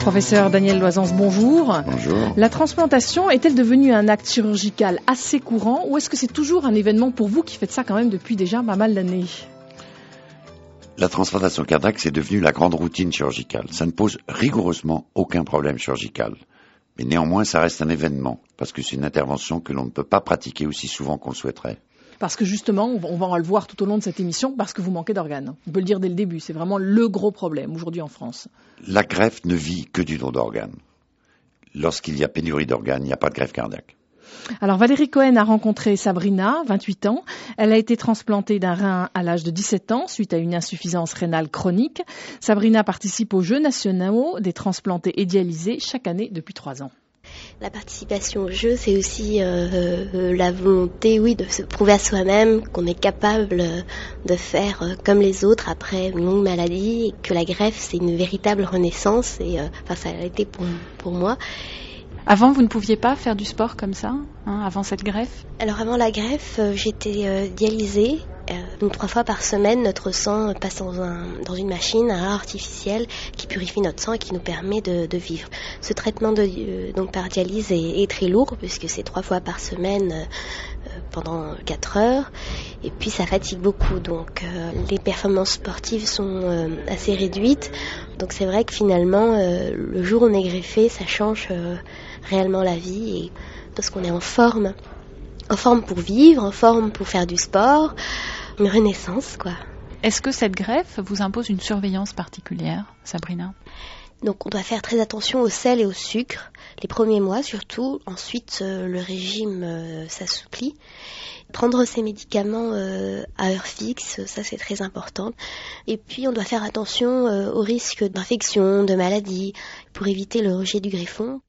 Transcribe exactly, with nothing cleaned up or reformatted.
Professeur Daniel Loisance, bonjour. Bonjour. La transplantation est-elle devenue un acte chirurgical assez courant ou est-ce que c'est toujours un événement pour vous qui faites ça quand même depuis déjà pas mal d'années ? La transplantation cardiaque, c'est devenu la grande routine chirurgicale. Ça ne pose rigoureusement aucun problème chirurgical. Mais néanmoins, ça reste un événement, parce que c'est une intervention que l'on ne peut pas pratiquer aussi souvent qu'on le souhaiterait. Parce que justement, on va le voir tout au long de cette émission, parce que vous manquez d'organes. On peut le dire dès le début, c'est vraiment le gros problème aujourd'hui en France. La greffe ne vit que du don d'organes. Lorsqu'il y a pénurie d'organes, il n'y a pas de greffe cardiaque. Alors Valérie Cohen a rencontré Sabrina, vingt-huit ans. Elle a été transplantée d'un rein à l'âge de dix-sept ans suite à une insuffisance rénale chronique. Sabrina participe aux Jeux nationaux des transplantés et dialysés chaque année depuis trois ans. La participation au jeu, c'est aussi euh, euh, la volonté, oui, de se prouver à soi-même qu'on est capable de faire euh, comme les autres après une longue maladie, et que la greffe, c'est une véritable renaissance, et euh, enfin, ça l'a été pour, pour moi. Avant, vous ne pouviez pas faire du sport comme ça, hein, avant cette greffe ? Alors avant la greffe, euh, j'étais euh, dialysée. Euh, donc trois fois par semaine, notre sang passe dans, un, dans une machine, un rein artificiel qui purifie notre sang et qui nous permet de, de vivre. Ce traitement de, euh, donc par dialyse est, est très lourd puisque c'est trois fois par semaine euh, pendant quatre heures. Et puis ça fatigue beaucoup, donc euh, les performances sportives sont euh, assez réduites. Donc c'est vrai que finalement, euh, le jour où on est greffé, ça change euh, réellement la vie et, parce qu'on est en forme. En forme pour vivre, en forme pour faire du sport, une renaissance, quoi. Est-ce que cette greffe vous impose une surveillance particulière, Sabrina ? Donc on doit faire très attention au sel et au sucre, les premiers mois surtout. Ensuite, euh, le régime euh, s'assouplit. Prendre ses médicaments euh, à heure fixe, ça c'est très important. Et puis on doit faire attention euh, au risque d'infection, de maladie, pour éviter le rejet du greffon.